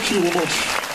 Thank you very much.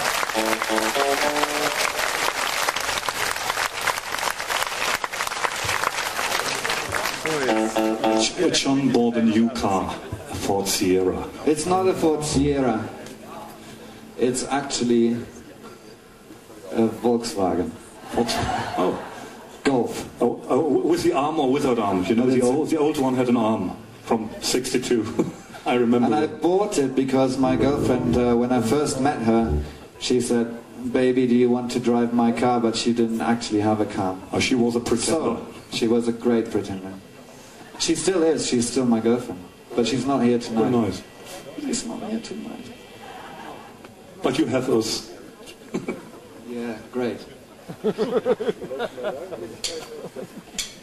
John bought a new car, a Ford Sierra. It's not a Ford Sierra. It's actually a Volkswagen. Oh. Golf. Oh, with the arm or without arm? You know, the old one had an arm from '62. I remember. And I bought it because my girlfriend, when I first met her, she said, "Baby, do you want to drive my car?" But she didn't actually have a car. Oh, she was a pretender. So, she was a great pretender. She still is. She's still my girlfriend. But she's not here tonight. Very nice. She's not here tonight. But you have us. Yeah, great.